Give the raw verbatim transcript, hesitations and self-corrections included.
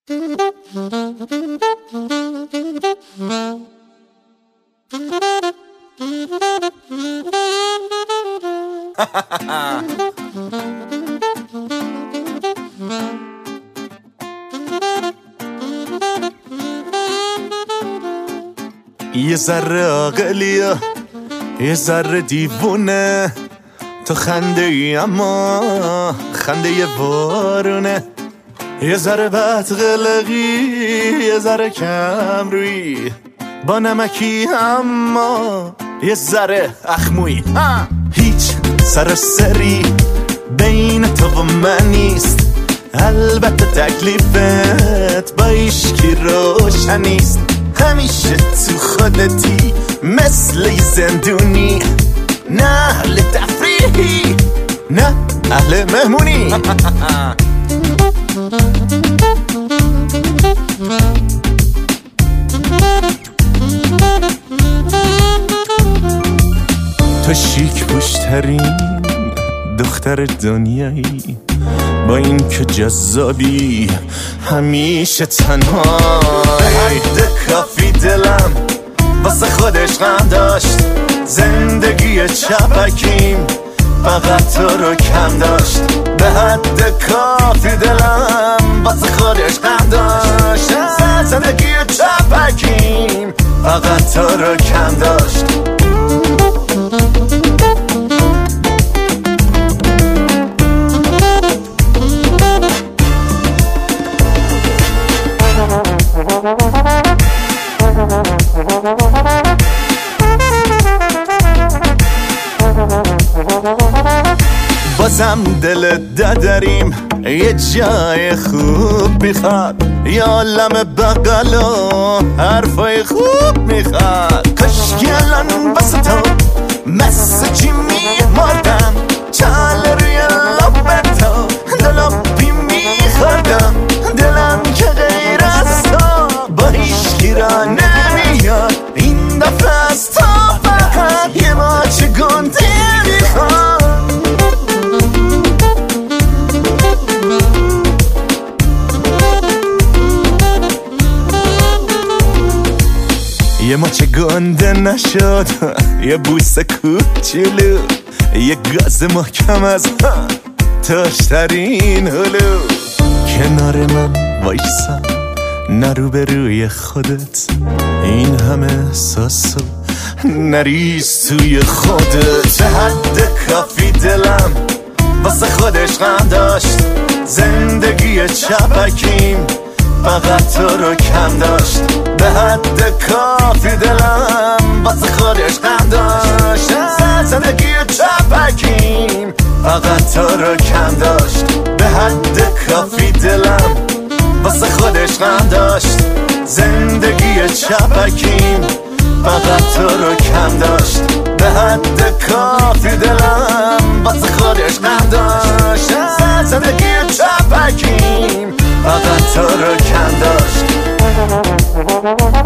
یه ذره عاقلیه یه ذره دیوونه، تو خنده ای اما خنده یه بارونه، یه ذره بدقلقی یه ذره کم روی، با نمکی اما یه ذره اخموی. هیچ سر سری بین تو و من نیست، البته تکلیفت با ایشکی روشنیست، همیشه تو خودتی مثل یه زندونی، نه اهل تفریحی نه اهل مهمونی. تو شیک پوشترین دختر دنیایی، با این که جذابی همیشه تنهایی. به حد کافی دلم واسه خودش غم داشت، زندگی چپکیم فقط تو رو کم داشت. به حد کافی دلم واسه خودش غم داشت، زندگی چپکیم فقط تو رو کم داشت. بازم دل دادریم یه جای خوب میخواد، یه عالم بغل و حرفای خوب میخواد. کاش الان واسه تو مسیجی میماردم، چال روی لب تو دلابی میخوردم، دلم که غیر از تو با هیچکی را نمیاد. این دفعه از تو فقط یه ماچ گنده میخواد. یه ماچه گنده نشد، یه بوسه کوچولو، یه گاز محکم از تاشترین هلو. کنار من وایسا نرو به روی خودت، این همه احساسو نریز توی خودت. به حد کافی دلم واسه خودش غم داشت، زندگی چپکیم فقط تو رو کم داشت. به حد کافی دلم واسه خودش غم داشت، زندگی چپکیم فقط تو رو کم داشت. به حد کافی دلم واسه خودش غم داشت، زندگی چپکیم فقط تو رو کم داشت. به حد کافی دلم واسه خودش غم داشت، زندگی چپکیم فقط تو رو کم داشت.